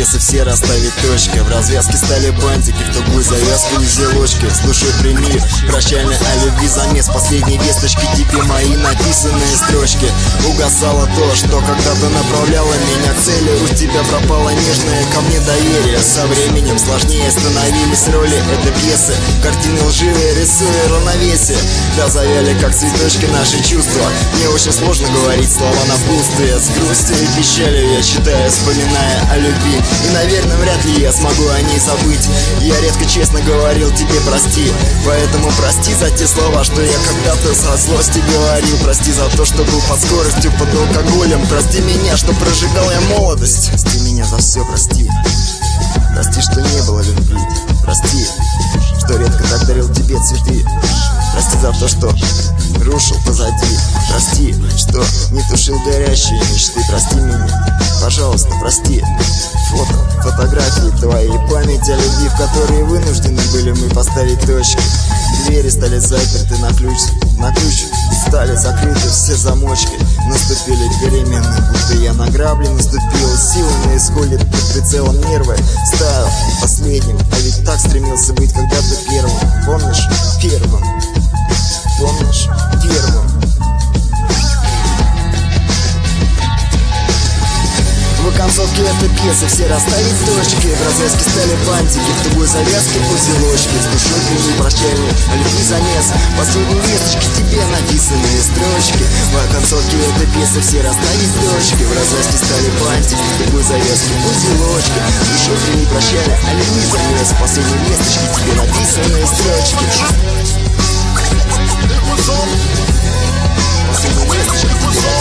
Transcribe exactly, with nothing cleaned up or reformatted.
пьесы все расставить точки. В развязке стали бантики, в тугую завязку узелочки. Слушай, прими прощальный о любви замес последней весточки. Тебе мои написанные строчки. Угасало то, что когда-то направляло меня к цели. У тебя пропало нежное ко мне доверие. Со временем сложнее становились роли этой пьесы. Картины лживые, рисуя равновесие. Да завяли как цветочки наши чувства. Мне очень сложно говорить слова напутствия. С грустью и печалью я читаю, вспоминая о любви. И, наверное, вряд ли я смогу о ней забыть. Я редко честно говорил тебе прости. Поэтому прости за те слова, что я когда-то со злости говорил. Прости за то, что был под скоростью, под алкоголем. Прости меня, что прожигал я молодость. Прости меня за все, прости. Прости, что не было любви. Прости, что редко так дарил тебе цветы. Прости за то, что рушил позади. Прости, что не тушил горящие мечты. Прости меня, пожалуйста, прости. Фото, фотографии твои, память о любви, в которой вынуждены были мы поставить точки. Двери стали заперты на ключ, на ключ стали закрыты все замочки. Наступили перемены, будто я на грабли наступил. Силы на исходе, под прицелом нервы стал последним. А ведь так стремился быть когда-то первым. Помнишь? Первым. Помнишь? Первым. В концовке этой пьесы все расставить точки. В развязке стали бантики, в тугой завязке узелочки. С душой прими прощальный о любви замес последние весточки, тебе написанные строчки. В концовке этой пьесы все расставить точки. В развязке стали бантики, в тугой завязке узелочки. С душой прими прощальный о любви замес последние весточки, тебе написанные строчки. Последние весточки, тебе